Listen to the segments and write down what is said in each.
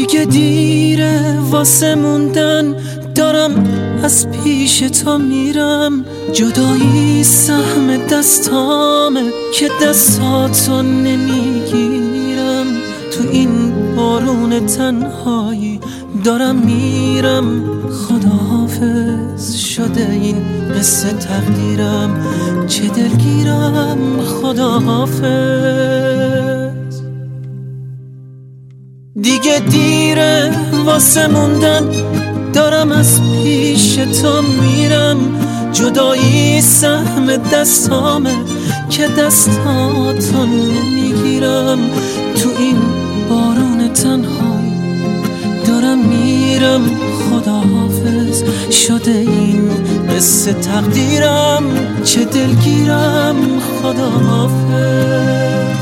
دیگه دیره واسه موندن، دارم از پیش تو میرم. جدایی سهم دستامه که دستاتو نمیگیرم. تو این بارون تنهایی دارم میرم. خداحافظ شده این قصه تقدیرم، چه دلگیرم. خداحافظ. دیگه دیره واسه موندن، دارم از پیش تو میرم. جدایی سهم دستامه که دستاتو نمیگیرم. تو این بارون تنهایی دارم میرم. خداحافظ شده این قصه تقدیرم، چه دلگیرم. خداحافظ.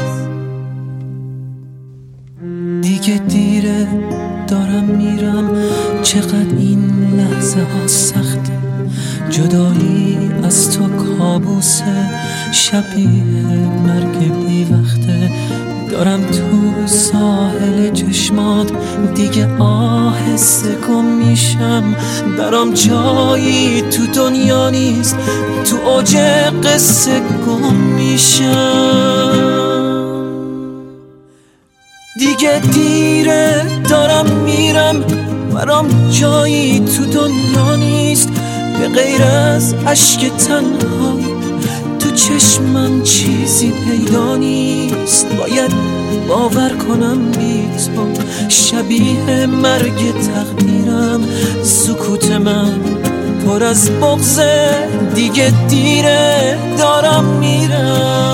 دیگه دیره دارم میرم. چقدر این لحظه ها سخته، جدایی از تو کابوسه، شبیه مرگ بی وقته. دارم تو ساحل چشمات دیگه آهسته گم میشم. برام جایی تو دنیا نیست، تو اوج قصه گم میشم. دیگه دیره دارم میرم، برام جایی تو دنیا نیست. به غیر از اشک تنهایی تو چشمم چیزی پیدا نیست. باید باور کنم بی تو شبیه مرگ تقدیرم. سکوت من پر از بغضه، دیگه دیره دارم میرم.